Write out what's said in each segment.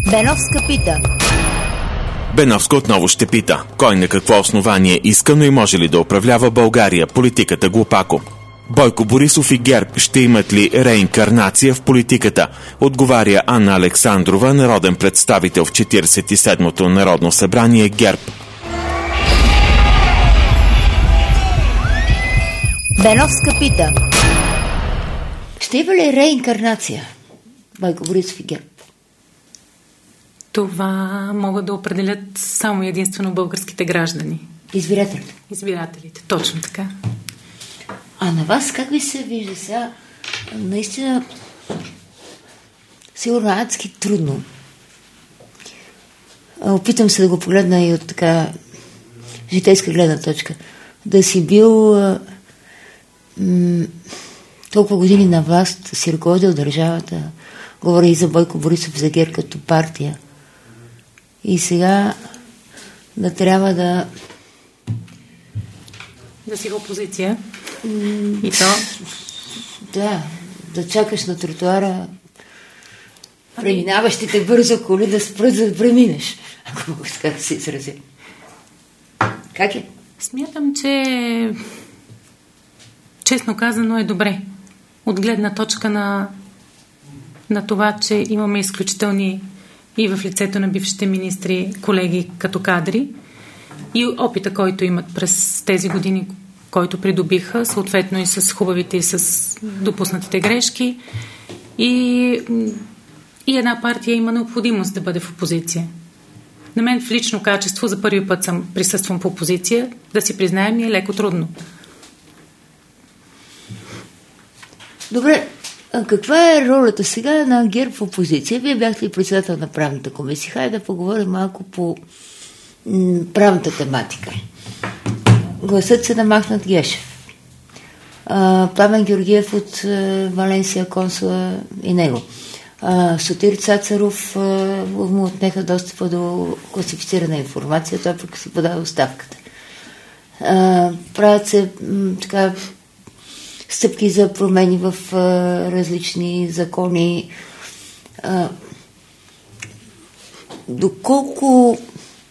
Беновска пита. Беновска отново ще пита. Кой на какво основание иска, но и може ли да управлява България? Политиката глупако. Бойко Борисов и ГЕРБ ще имат ли реинкарнация в политиката? Отговаря Анна Александрова, народен представител в 47-то Народно събрание ГЕРБ. Беновска пита. Ще има ли реинкарнация? Бойко Борисов и ГЕРБ. Това могат да определят само единствено българските граждани. Избирателите. Избирателите, точно така. А на вас как ви се вижда сега? Наистина сигурно адски трудно. Опитам се да го погледна и от така житейска гледна точка. Да си бил толкова години на власт, си ръководил държавата, говоря и за Бойко Борисов, за ГЕРБ като партия. И сега да трябва да си в опозиция. И то? Да чакаш на тротуара преминаващите бързо коли да спрат, за да преминеш, ако мога така да се изразя. Как е? Смятам, че честно казано е добре. От гледна точка на това, че имаме изключителни и в лицето на бившите министри колеги като кадри и опита, който имат през тези години, който придобиха, съответно и с хубавите и с допуснатите грешки. И една партия има необходимост да бъде в опозиция. На мен в лично качество за първи път присъствам в опозиция, да си признаем, ми е леко трудно. Добре, а каква е ролята сега на ГЕРБ в опозиция? Вие бяхте и председател на правната комисия. Хайде да поговорим малко по правната тематика. Гласът се на Махнат Гешев. Пламен Георгиев от Валенсия, консула и него. Сотир Цацаров му отнеха достъпа до класифицирана информация, той пък си подава оставката. Правят се така стъпки за промени в различни закони. Доколко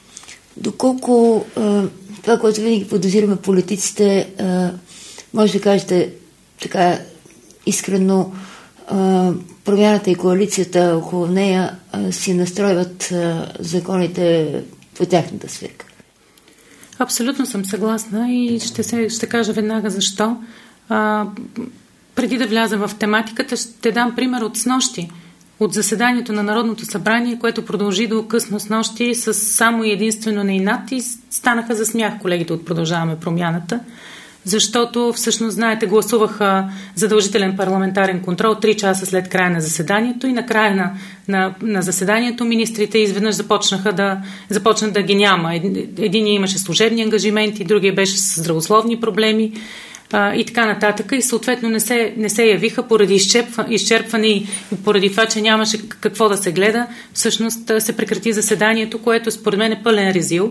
това, което винаги подозираме политиците, може да кажете така искрено, промяната и коалицията около нея си настройват законите по тяхната свирка. Абсолютно съм съгласна и ще кажа веднага защо. Преди да вляза в тематиката, ще дам пример от снощи. От заседанието на Народното събрание, което продължи до късно снощи с само и единствено на инат и станаха за смях колегите от Продължаваме промяната, защото всъщност, знаете, гласуваха задължителен парламентарен контрол 3 часа след края на заседанието и на края на заседанието министрите изведнъж започнат да ги няма. Един имаше служебни ангажименти, другия беше с здравословни проблеми и така нататък. И съответно не се явиха поради изчерпване и поради това, че нямаше какво да се гледа. Всъщност се прекрати заседанието, което според мен е пълен резил.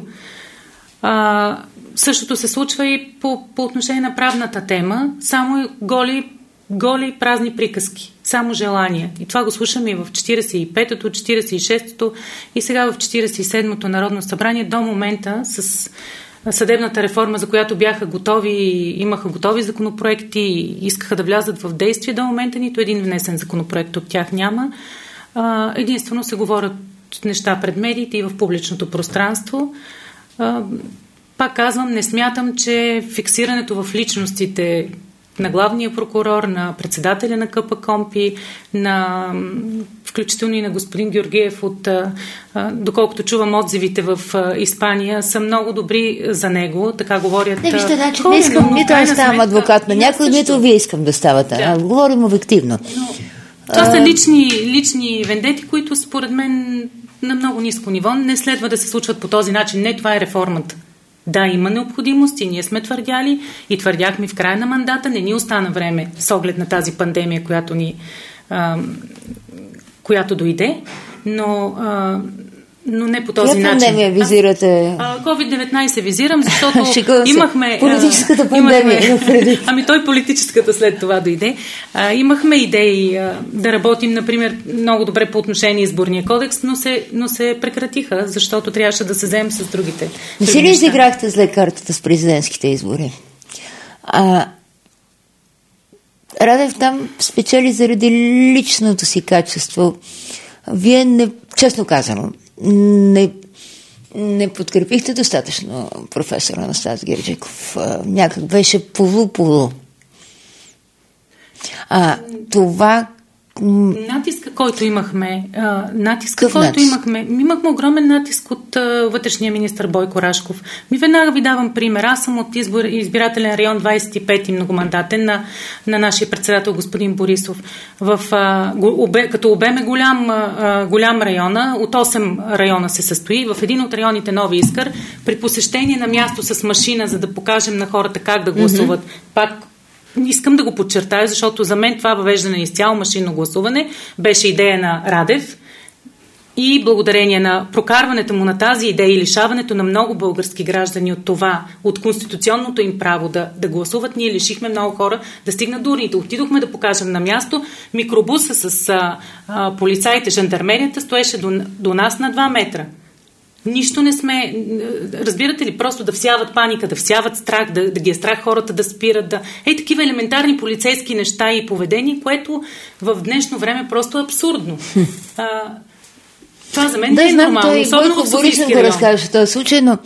Същото се случва и по отношение на правната тема. Само голи празни приказки. Само желания. И това го слушаме и в 45-то, 46-то и сега в 47-то Народно събрание до момента с съдебната реформа, за която бяха готови, имаха готови законопроекти и искаха да влязат в действие. До момента нито един внесен законопроект от тях няма. Единствено се говорят неща пред медиите и в публичното пространство. Пак казвам, не смятам, че фиксирането в личностите на главния прокурор, на председателя на КПКОНПИ, включително и на господин Георгиев, доколкото чувам отзивите в Испания, са много добри за него. Така говорят. Не, вижте, значи не искам нито да ставам адвокат на някой, нито вие искам да ставате. Да. Говорим обективно. Това са лични вендети, които според мен на много ниско ниво не следва да се случват по този начин. Не, това е реформата. Да, има необходимост и ние сме твърдяли и твърдяхме в края на мандата. Не ни остана време с оглед на тази пандемия, която дойде. Но но не по този начин. Коя пандемия визирате? COVID-19 визирам, защото имахме... Политическата пандемия. Той политическата след това дойде. Имахме идеи да работим, например, много добре по отношение изборния кодекс, но се прекратиха, защото трябваше да се вземем с другите. Не си ли изиграхте зле картата с президентските избори? Радев там спечели заради личното си качество. Вие, честно казано, не подкрепихте достатъчно професора Анастас Герджиков. Някак беше полу-полу. Това... Натиска, който имахме, имахме огромен натиск от вътрешния министър Бойко Рашков. Веднага ви давам пример. Аз съм от избирателен район 25-ти многомандатен на нашия председател господин Борисов. Като обем е голям района, от 8 района се състои. В един от районите Нови Искър, при посещение на място с машина, за да покажем на хората как да гласуват, пак искам да го подчертая, защото за мен това въвеждане изцяло машинно гласуване беше идея на Радев и благодарение на прокарването му на тази идея и лишаването на много български граждани от това, от конституционното им право да гласуват, ние лишихме много хора да стигнат до урните. Отидохме да покажем на място, микробуса с полицаите, жандармерията стоеше до нас на 2 метра. Нищо не сме... Разбирате ли? Просто да всяват паника, да всяват страх, да ги е страх хората да спират, такива елементарни полицейски неща и поведение, което в днешно време просто е абсурдно. Това за мен не е нормално. Особено в Софийския район. Да разкажа този случай, но...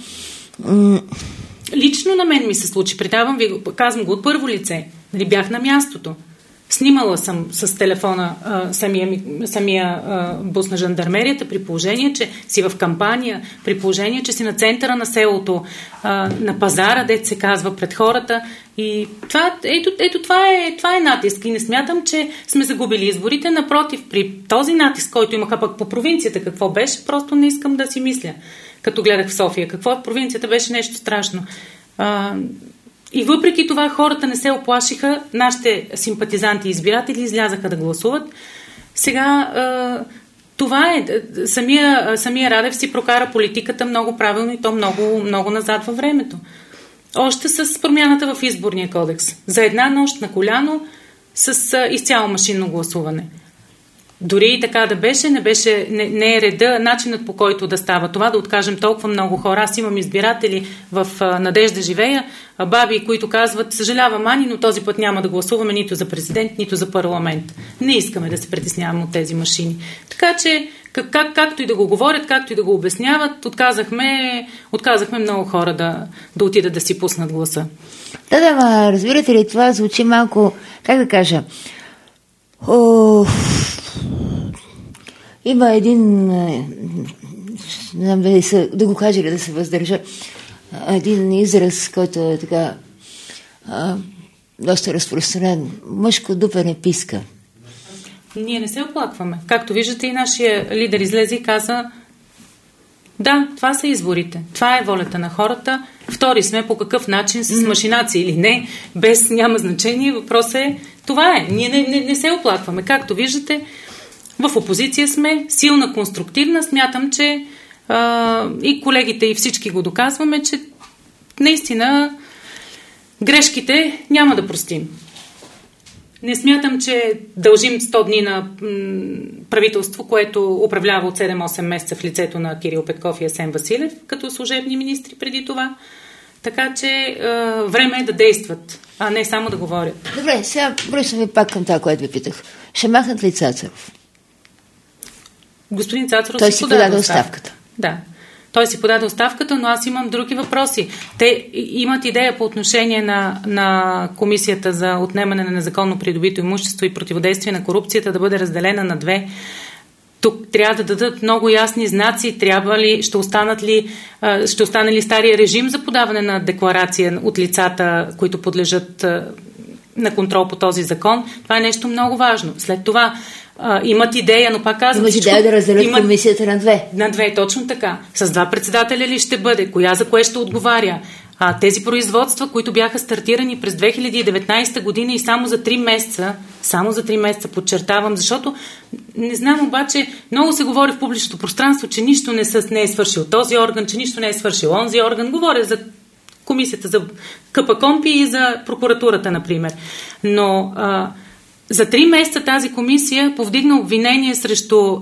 Лично на мен ми се случи. Предавам ви, казвам го от първо лице. Бях на мястото. Снимала съм с телефона самия бус на жандармерията, при положение, че си в кампания, при положение, че си на центъра на селото, на пазара, дето се казва, пред хората. И това е натиск. И не смятам, че сме загубили изборите. Напротив, при този натиск, който имаха пък по провинцията, какво беше, просто не искам да си мисля. Като гледах в София, какво в провинцията беше нещо страшно. И въпреки това хората не се оплашиха, нашите симпатизанти и избиратели излязаха да гласуват. Сега това е. Самия Радев си прокара политиката много правилно и то много, много назад във времето. Още с промяната в изборния кодекс. За една нощ на коляно с изцяло машинно гласуване. Дори и така да беше, не е реда, начинът по който да става това, да откажем толкова много хора. Аз имам избиратели в Надежда живея, баби, които казват, съжалявам, Ани, но този път няма да гласуваме нито за президент, нито за парламент. Не искаме да се притесняваме от тези машини. Така че, както и да го говорят, както и да го обясняват, отказахме много хора да отидат да си пуснат гласа. Да, разбирате ли, това звучи малко, как да кажа, има един, не знам да го кажа или да се въздържа, един израз, който е така доста разпространен. Мъжко дупене писка. Ние не се оплакваме. Както виждате, и нашия лидер излезе и каза, да, това са изборите. Това е волята на хората. Втори сме по какъв начин, с машинация или не, без няма значение. Въпросът е, това е. Ние не се оплакваме. Както виждате, в опозиция сме, силна, конструктивна. Смятам, че и колегите, и всички го доказваме, че наистина грешките няма да простим. Не смятам, че дължим 100 дни на правителство, което управлява от 7-8 месеца в лицето на Кирил Петков и Асен Василев, като служебни министри преди това. Така че време е да действат, а не само да говорят. Добре, сега връщам ви пак към това, което ви питах. Ще махнат ли Цацаров? Господин Цацаров той си подаде оставката. Да. Той си подаде оставката, но аз имам други въпроси. Те имат идея по отношение на Комисията за отнемане на незаконно придобито имущество и противодействие на корупцията да бъде разделена на 2. Тук трябва да дадат много ясни знаци. Ще остане ли стария режим за подаване на декларация от лицата, които подлежат на контрол по този закон? Това е нещо много важно. След това имат идея, но пак казвам... Имаш идея да разделят комисията на 2. На 2, точно така. С 2 председателя ли ще бъде? Коя за кое ще отговаря? Тези производства, които бяха стартирани през 2019 година и само за 3 месеца Само за 3 месеца, подчертавам, защото не знам, обаче много се говори в публичното пространство, че нищо не е свършил този орган, че нищо не е свършил онзи орган. Говоря за комисията за КПКОНПИ и за прокуратурата, например. Но за 3 месеца тази комисия повдигна обвинение срещу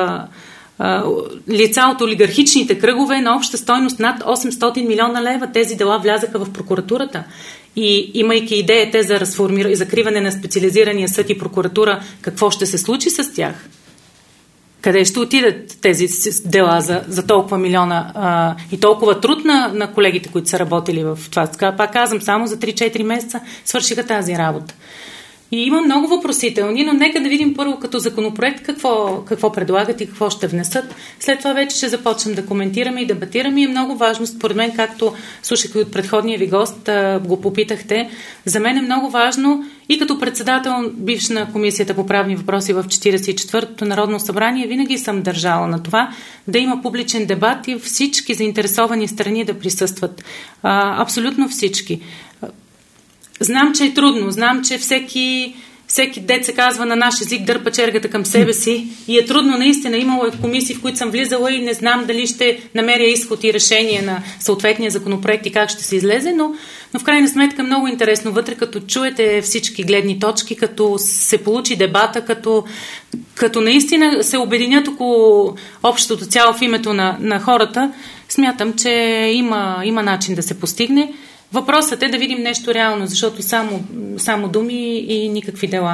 лица от олигархичните кръгове на обща стойност над 800 милиона лева. Тези дела влязаха в прокуратурата. И имайки идеята за закриване на специализирания съд и прокуратура, какво ще се случи с тях? Къде ще отидат тези дела за толкова милиона и толкова труд на колегите, които са работили в това? Пак казвам, само за 3-4 месеца свършиха тази работа. И има много въпросителни, но нека да видим първо като законопроект какво предлагат и какво ще внесат. След това вече ще започнем да коментираме и дебатираме. И е много важно, според мен, както слушах и от предходния ви гост, го попитахте, за мен е много важно и като председател бивш на Комисията по правни въпроси в 44-то Народно събрание, винаги съм държала на това да има публичен дебат и всички заинтересовани страни да присъстват. Абсолютно всички. Знам, че е трудно. Знам, че всеки дет се казва на наш език дърпа чергата към себе си и е трудно наистина. Имало е комисии, в които съм влизала и не знам дали ще намеря изход и решение на съответния законопроект и как ще се излезе, но в крайна сметка много интересно вътре, като чуете всички гледни точки, като се получи дебата, като наистина се обединят около общото цяло в името на хората, смятам, че има начин да се постигне. Въпросът е да видим нещо реално, защото само думи и никакви дела.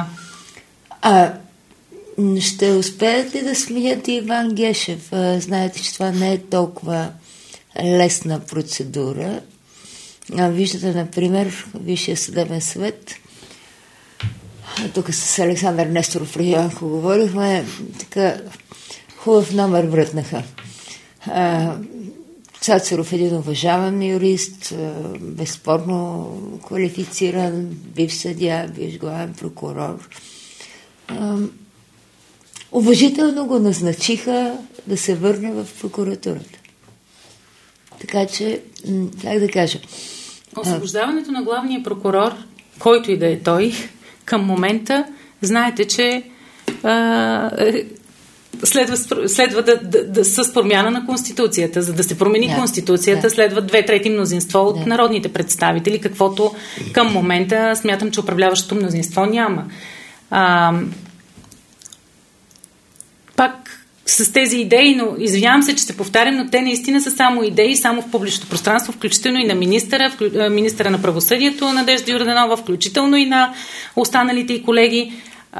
Ще успеят ли да сменят Иван Гешев? Знаете, че това не е толкова лесна процедура. Виждате, например, Висшия съдебен съвет. Тук с Александър Несторов преди малко говорихме. Така хубав номер врътнаха. Цацаров е един уважаван юрист, безспорно квалифициран, бивш съдия, бивш главен прокурор. Уважително го назначиха да се върне в прокуратурата. Така че, как да кажа... Освобождаването на главния прокурор, който и да е той, към момента, знаете, че следва да с промяна на Конституцията. За да се промени Конституцията, следва 2/3 мнозинство от народните представители, каквото към момента смятам, че управляващото мнозинство няма. Пак с тези идеи, но извинявам се, че се повтарям, но те наистина са само идеи, само в публичното пространство, включително и на министъра на правосъдието Надежда Йорданова, включително и на останалите и колеги.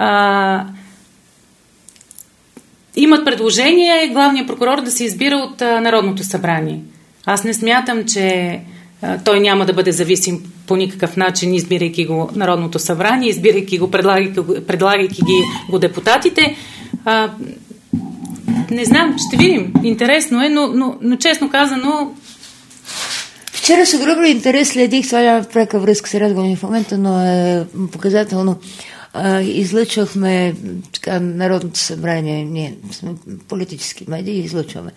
Имат предложение главният прокурор да се избира от Народното събрание. Аз не смятам, че той няма да бъде зависим по никакъв начин, избирайки го Народното събрание, избирайки го, предлагайки го депутатите. Не знам, ще видим. Интересно е, но честно казано... Вчера с огромен интерес следих, това няма прека връзка с разговора в момента, но е показателно. Излъчвахме Народното събрание, ние сме политически медии, излъчваме.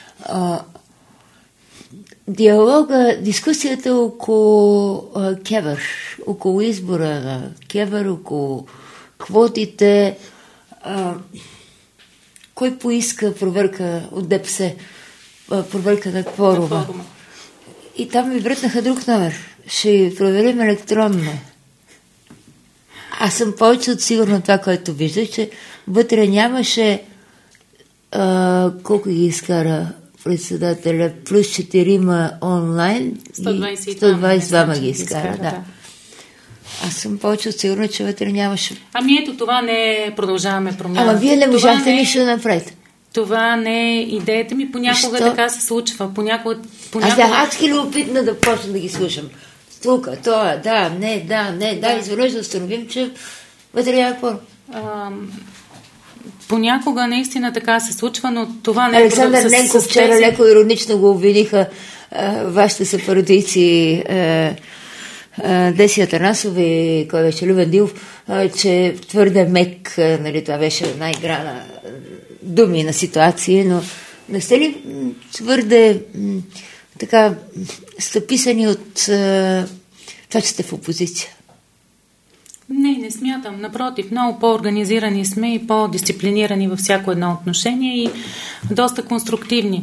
Диалога, дискусията около КЕВР, около избора на КЕВР, около квотите, кой поиска проверка от ДПС, проверка на кворума. И там ми врътнаха друг номер. Ще проверим електронно. Аз съм повече от сигурна това, което виждах, че вътре нямаше колко ги изкара председателя, плюс 4 онлайн 122 ги изкара. Да. Аз съм повече от сигурна, че вътре нямаше. Ето това не е продължаваме промяна. Вие не можахте нищо да направите. Това не е идеята ми. Понякога така се случва. Понякога... Аз адски любопитна да почна да ги слушам. Тук, това, да, изведнъж да установим, че вътре няма какво. Понякога наистина така се случва, но това не е... Александър Ненков вчера леко иронично го обвиниха вашите съпартийци Деси Атанасова и кой беше Любен Дилов, че твърде мек, нали, това беше най-грана думи на ситуация, но не сте ли твърде така стъписани от това, че сте в опозиция? Не смятам. Напротив, много по-организирани сме и по-дисциплинирани във всяко едно отношение и доста конструктивни.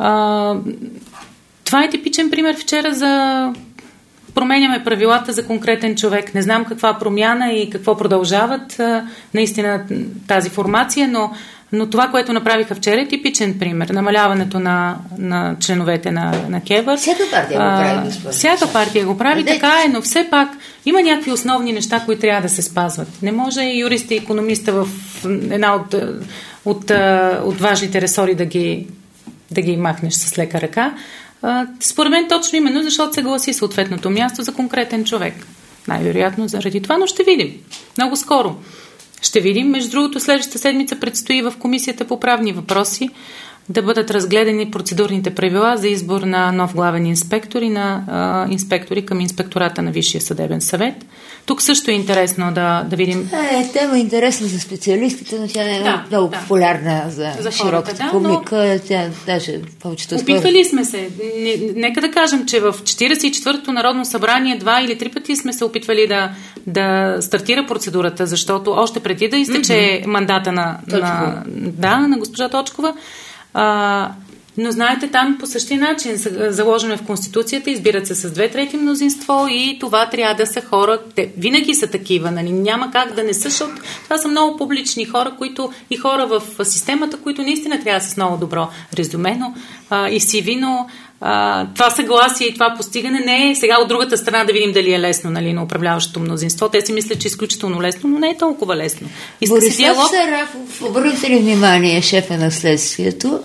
Това е типичен пример вчера за променяме правилата за конкретен човек. Не знам каква промяна и какво продължават наистина тази формация, но това, което направиха вчера, е типичен пример. Намаляването на членовете на КЕВР. Всяка партия го прави, господи. Всяка партия го прави, така е, но все пак има някакви основни неща, които трябва да се спазват. Не може юриста и икономиста в една от важните ресори да ги махнеш с лека ръка. Според мен точно именно, защото се гласи съответното място за конкретен човек. Най-вероятно заради това, но ще видим. Много скоро ще видим. Между другото, следващата седмица предстои в Комисията по правни въпроси да бъдат разгледани процедурните правила за избор на нов главен инспектор и на инспектори към инспектората на Висшия съдебен съвет. Тук също е интересно да видим. Тема е интересна за специалистите, но тя не е много популярна за широката публика. Тя даже повечето опитвали сме се. Нека да кажем, че в 44-то Народно събрание 2 или 3 пъти сме се опитвали да стартира процедурата, защото още преди да изтече мандата на госпожа Точкова. Но знаете, там по същия начин заложено в Конституцията, избират се с 2/3 мнозинство и това трябва да са хора, те винаги са такива, нали? Няма как да не са, защото това са много публични хора, и хора в системата, които наистина трябва да са с много добро резюме, и CV, но това съгласие и това постигане не е сега от другата страна да видим дали е лесно, нали, на управляващото мнозинство. Те си мислят, че е изключително лесно, но не е толкова лесно. Борислав Сарафов, обърнете ли внимание, шефа на следствието,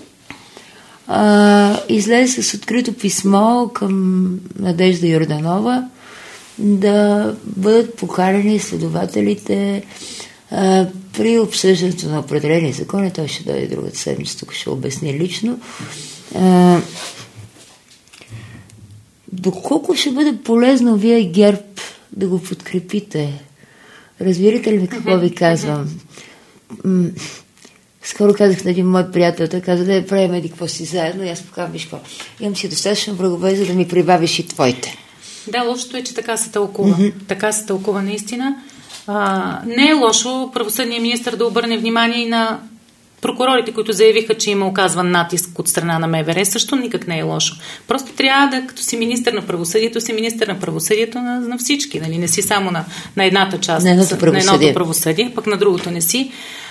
излезе с открито писмо към Надежда Йорданова да бъдат поканени следователите при обсъждането на определени закони. Той ще дойде другата седмица, тук ще обясни лично. Доколко ще бъде полезно вие, ГЕРБ, да го подкрепите? Разбирате ли какво ви казвам? Скоро казах на един мой приятел, той каза, да правим еди какво си заедно, и аз показвам, виж какво. Имам си достатъчно врагове, за да ми прибавиш и твоите. Да, лошото е, че така се тълкува. Така се тълкува наистина. Не е лошо правосъдният министър да обърне внимание и на прокурорите, които заявиха, че има оказван натиск от страна на МВР, също никак не е лошо. Просто трябва да, като си министър на правосъдието, си министър на правосъдието на всички. Нали? Не си само на едната част, на едното правосъдие, пък на другото не си.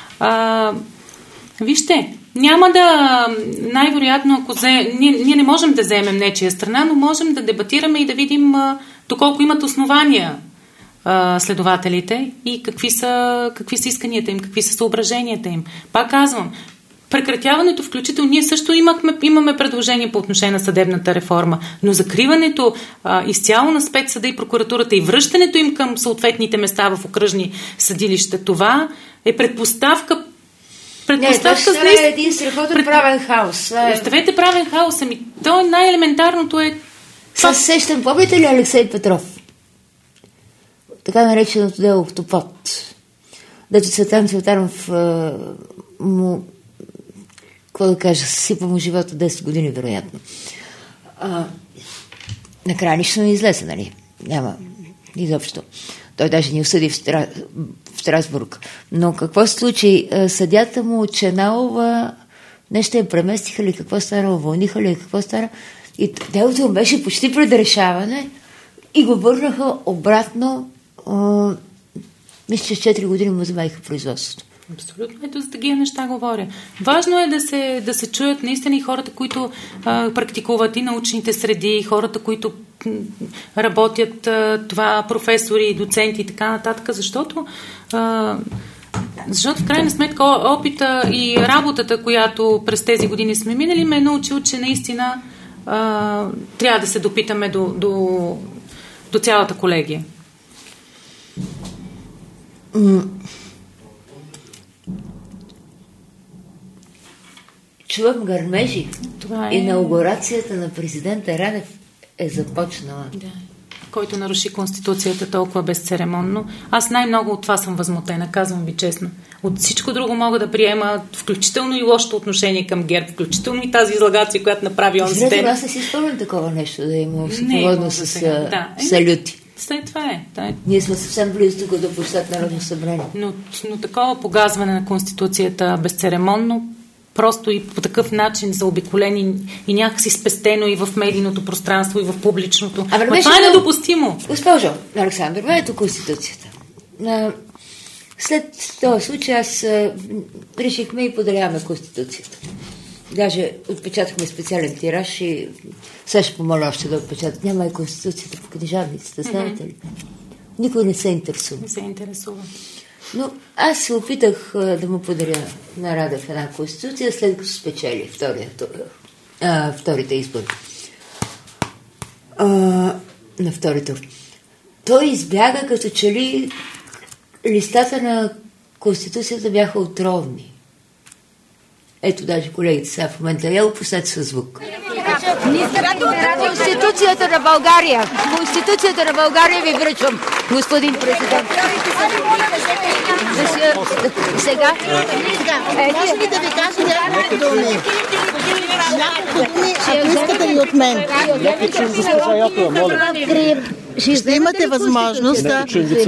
Вижте, няма да, най-вероятно, ако ние не можем да вземем нечия страна, но можем да дебатираме и да видим доколко имат основания следователите и какви са исканията им, какви са съображенията им. Пак казвам, прекратяването, включително ние също имаме предложение по отношение на съдебната реформа, но закриването изцяло на спецсъда и прокуратурата и връщането им към съответните места в окръжни съдилища, това е предпоставка. Това ще е един страхотен правен хаос. Оставете правен хаос, то най-елементарното е... Сещам, помните ли Алексей Петров? Така нареченото дело Октопод. Дето Цветан Цветанов му, какво да кажа, съсипа му живота 10 години, вероятно. Накрая нищо не излезе, нали? Няма изобщо. Той даже ни осъди в Страсбург. Но какво се случи? Съдята му Ченалова нещо я преместиха ли, какво стара, уволниха ли, какво стара. И делото беше почти пред решаване и го върнаха обратно. Мисля, че 4 години му забавиха производството. Абсолютно. Ето за такива неща говоря. Важно е да се чуят наистина и хората, които практикуват и научните среди, и хората, които работят това, професори, доценти и така нататък, защото в крайна сметка опита и работата, която през тези години сме минали, ме е научил, че наистина трябва да се допитаме до цялата колегия. Чувам гърмежи. Инаугурацията на президента Радев е започнала. Да. Който наруши Конституцията толкова безцеремонно. Аз най-много от това съм възмутена, казвам ви честно. От всичко друго мога да приема, включително и лошото отношение към ГЕРБ, включително и тази излагация, която направи онзи ден. Аз не си спомням такова нещо, да има съпроводно с салюти. След това е. Ние сме съвсем близо тук до площад Народно събрание. Но такова погазване на Конституцията безцеремонно, просто и по такъв начин заобиколени и някакси спестено и в медийното пространство, и в публичното. Това е недопустимо. Госпожо Александрова, ето Конституцията. След този случай аз решихме и подаряваме Конституцията. Даже отпечатахме специален тираж и сега ще помоля още да отпечатат. Няма и Конституцията по книжарницата, знаете ли? Никой не се интересува. Не се интересува. Но аз се опитах да му подаря на Радев една Конституция, след като спечели вторите избори. На втори тур. Той избяга, като че ли листата на Конституцията бяха отровни. Ето, даже колегите сега в момента пуснете със звук. Конституцията на България. Конституцията на България ви връчвам, господин президент. Сега? Може ли да ви кажа няколко думи? Няколко думи, ако искате ли от мен. Ще имате възможност да...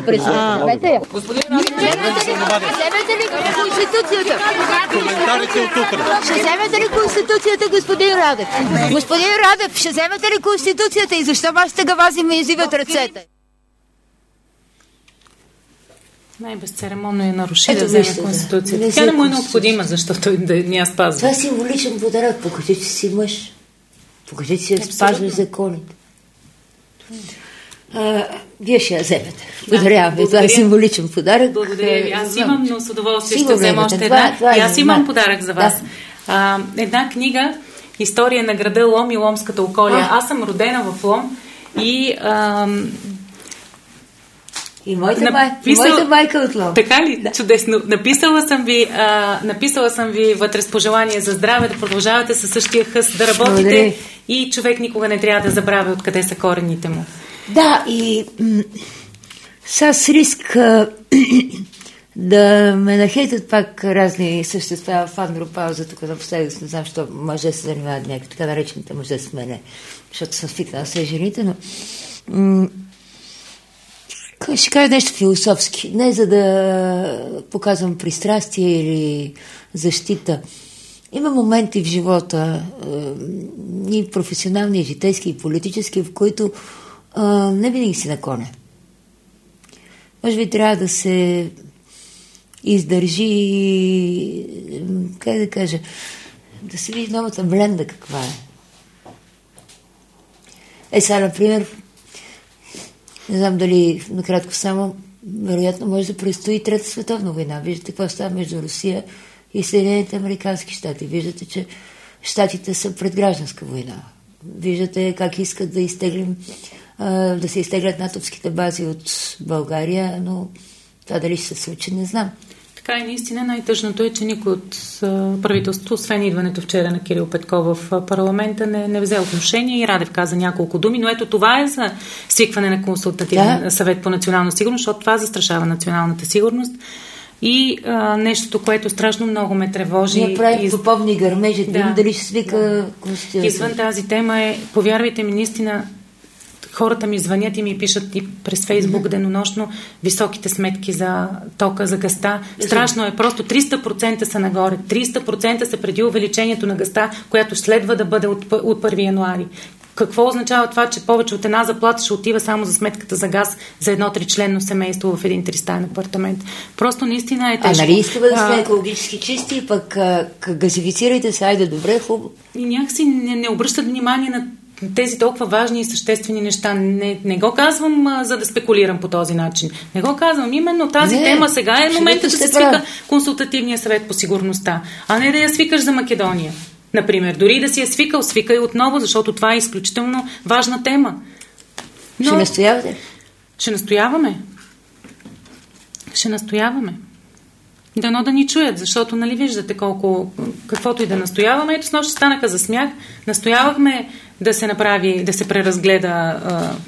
Вземете ли Конституцията? Коментарите от утре. Ще вземете ли Конституцията, господин Радев? Господин Радев, ще вземете ли Конституцията и защо вашите гавази ме извиват ръцете? Най-безцеремонно наруши да вземе Конституцията. Тя не му е необходима, защото да не я спазва. Това е символичен подарък. Покажи, че си мъж. Покажи, че спазваш законите. Вие ще я вземете. Благодаря. Това е символичен подарък. Благодаря ви. Аз имам, но с удоволствие ще взема още една. И аз имам подарък за вас. Една книга "История на града Лом и ломската околия". Аз съм родена в Лом и моята майка от Лом. Така ли? Да. Чудесно. Написала съм ви вътре с пожелание за здраве, да продължавате със същия хъс да работите. Благодаря. И човек никога не трябва да забравя откъде са корените му. Да, и с риск да ме нахейтят пак разни същества в андропауза, тук напоследък не знам, защо мъже се занимават някакви така наречените мъже с мене, защото съм свикнала с жените, но ще кажа нещо философски. Не за да показвам пристрастие или защита. Има моменти в живота, и професионални, и житейски, и политически, в които не винаги си на коня. Може би трябва да се издържи, как да кажа, да се види новата бленда каква е. Сега, например, не знам дали накратко само, вероятно може да предстои Трета световна война. Виждате какво става между Русия и Съединените американски щати. Виждате, че щатите са пред гражданска война. Виждате как искат да се изтеглят натовските бази от България, но това дали ще се случи, не знам. Така и наистина най-тъжното е, че никой от правителството, освен идването вчера на Кирил Петков в парламента, не взе отношение и Радев каза няколко думи, но ето това е за свикване на консултативен съвет по национална сигурност, защото това застрашава националната сигурност. И нещото, което страшно много ме тревожи... Ние правим топовни гърмежи, дали ще свика Конституция. Извън тази тема е, повярвайте ми, наистина, хората ми звънят и ми пишат и през Фейсбук денонощно високите сметки за тока, за газта. Страшно е, просто 300% са нагоре. 300% са преди увеличението на газта, която следва да бъде от 1 януари. Какво означава това, че повече от една заплата ще отива само за сметката за газ за едно 3-членно семейство в един 300-стаен апартамент? Просто наистина е тежко. Нали искаме да сме екологически чисти и пък газифицирайте се, айде добре, хубаво. И някакси не обръщат внимание на тези толкова важни и съществени неща. Не го казвам за да спекулирам по този начин. Не го казвам. Именно тази тема сега е момента да се свика консултативния съвет по сигурността, а не да я свикаш за Македония. Например, дори да си я свикал, свикай отново, защото това е изключително важна тема. Но... Ще настоявате? Ще настояваме. Ще настояваме. Дано да ни чуят, защото нали виждате каквото и да настояваме. Ето снощи станаха за смях. Настоявахме да се направи, да се преразгледа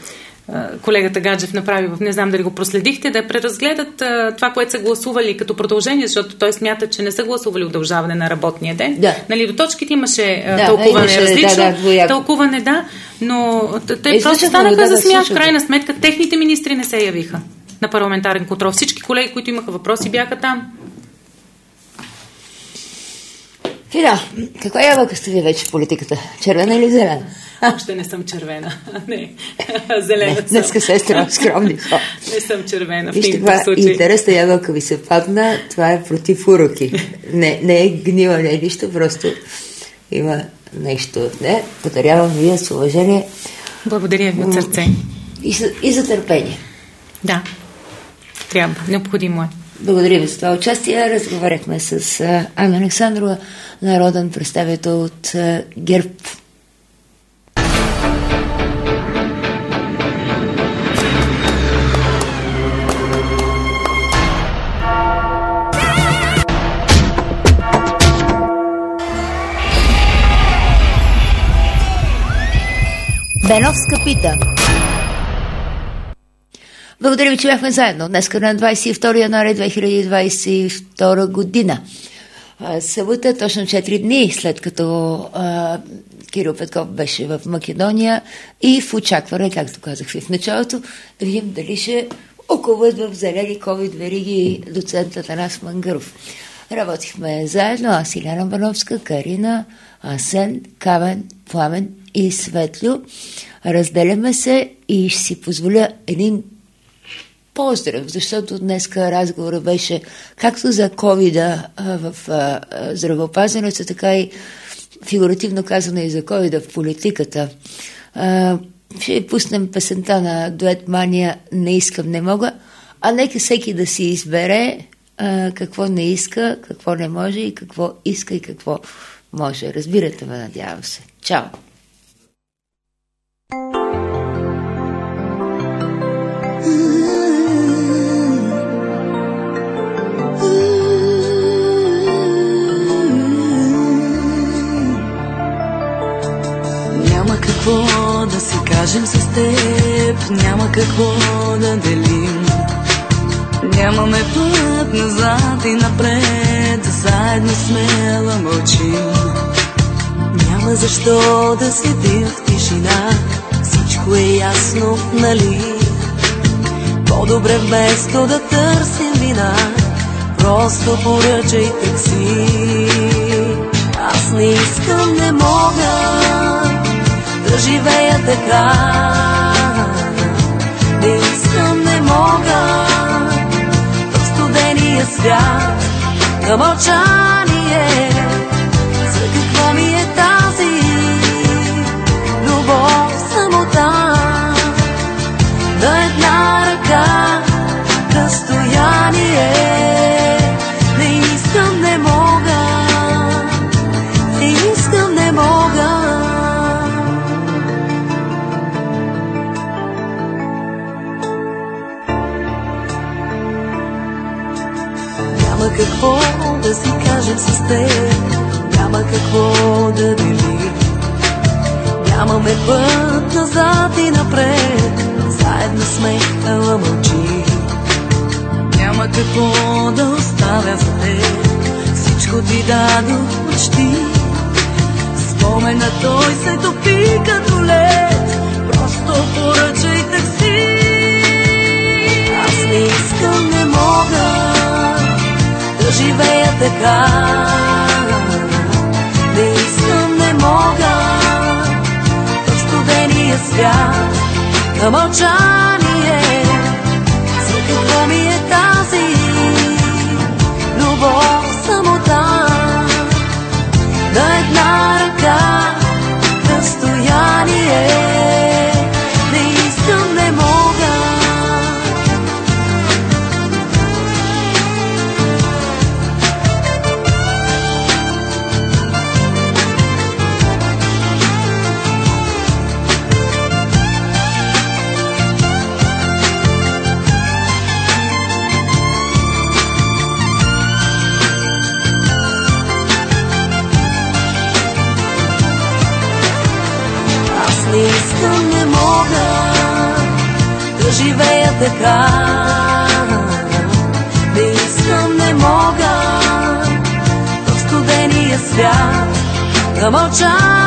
колегата Гаджев направи, не знам дали го проследихте, да преразгледат това, което са гласували като продължение, защото той смята, че не са гласували удължаване на работния ден. Да. Нали, до точките имаше тълкуване различно. Тълкуване, да, но те просто станаха за смях. В крайна сметка, техните министри не се явиха на парламентарен контрол. Всички колеги, които имаха въпроси, бяха там. Фина, каква ябълка сте ви вече в политиката? Червена или зелена? Още не съм червена. Не, зелена съм. Днеска сестра, скромни. Не съм червена. Вижте, това интересна ябълка ви се падна, това е против уроки. Не е гнила, не е нищо, просто има нещо от не. Подарявам ви с уважение. Благодаря ви от сърце. И за търпение. Да, трябва, необходимо е. Благодаря ви за това участие. Разговаряхме с Анна Александрова, народен представител от ГЕРБ. Беновска пита. Благодаря ви, че бяхме заедно. Днеска на 22 януари 2022 година. Събота, точно 4 дни след като Кирил Петков беше в Македония и в очакване, както казах ви в началото, да видим дали ще околват в зелени ковид вериги доцент Атанас Мангаров. Работихме заедно, аз Иляна Бановска, Карина, Асен, Камен, Пламен и Светлю. Разделяме се и ще си позволя един поздрав, защото днеска разговорът беше както за ковида в здравеопазването, така и фигуративно казано и за ковида в политиката. Ще пуснем песента на дует Мания "Не искам, не мога", а нека всеки да си избере какво не иска, какво не може и какво иска и какво може. Разбирате ме, надявам се. Чао! Няма какво да си кажем с теб, няма какво да делим. Нямаме път назад и напред, заедно смело мълчим. Няма защо да седим в тишина, всичко е ясно, нали? По-добре вместо да търсим вина, просто поръчай такси. Аз не искам, не мога да живея така. Не искам, не мога в студения свят на мълчание. За какво ми е тази любов, самота на една ръка разстояние? Не искам, не мога, не искам, не мога. Няма какво да си кажем с теб, няма какво да делим. Нямаме път назад и напред, заедно сме, ала мълчи. Няма какво да оставя за теб, всичко ти дадох почти. Спомена той се топи като лед, просто поръчай такси. Аз не искам, не мога да живея така. Не искам, не мога в студения свят на мълчание. За какво ми е тази любов, самота на една ръка разстояние? Не искам, не мога. живея така. Не искам, не мога в студения свят да мълча.